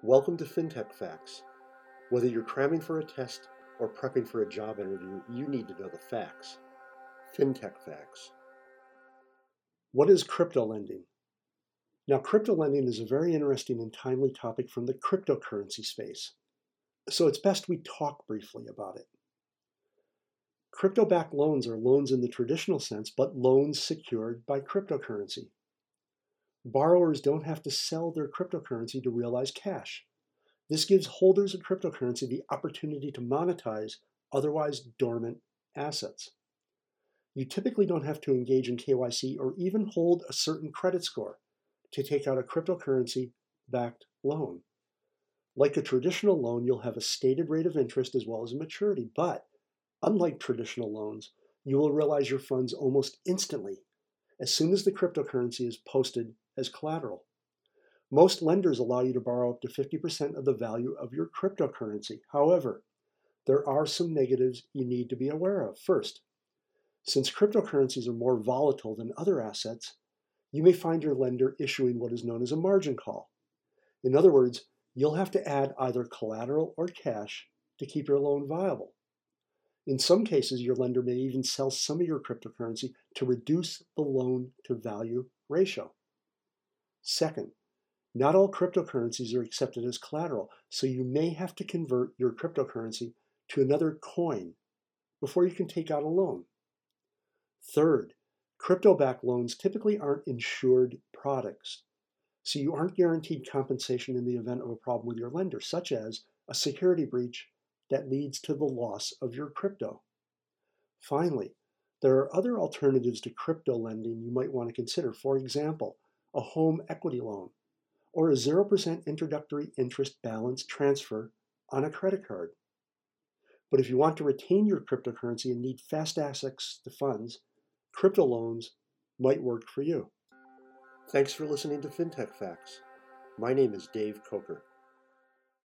Welcome to FinTech Facts. Whether you're cramming for a test or prepping for a job interview, you need to know the facts. FinTech Facts. What is crypto lending? Now, crypto lending is a very interesting and timely topic from the cryptocurrency space, so it's best we talk briefly about it. Crypto-backed loans are loans in the traditional sense, but loans secured by cryptocurrency. Borrowers don't have to sell their cryptocurrency to realize cash. This gives holders of cryptocurrency the opportunity to monetize otherwise dormant assets. You typically don't have to engage in KYC or even hold a certain credit score to take out a cryptocurrency-backed loan. Like a traditional loan, you'll have a stated rate of interest as well as a maturity, but unlike traditional loans, you will realize your funds almost instantly as soon as the cryptocurrency is posted as collateral. Most lenders allow you to borrow up to 50% of the value of your cryptocurrency. However, there are some negatives you need to be aware of. First, since cryptocurrencies are more volatile than other assets, you may find your lender issuing what is known as a margin call. In other words, you'll have to add either collateral or cash to keep your loan viable. In some cases, your lender may even sell some of your cryptocurrency to reduce the loan-to-value ratio. Second, not all cryptocurrencies are accepted as collateral, so you may have to convert your cryptocurrency to another coin before you can take out a loan. Third, crypto-backed loans typically aren't insured products, so you aren't guaranteed compensation in the event of a problem with your lender, such as a security breach that leads to the loss of your crypto. Finally, there are other alternatives to crypto lending you might want to consider. For example, a home equity loan or a 0% introductory interest balance transfer on a credit card. But if you want to retain your cryptocurrency and need fast access to funds, crypto loans might work for you. Thanks for listening to FinTech Facts. My name is Dave Coker.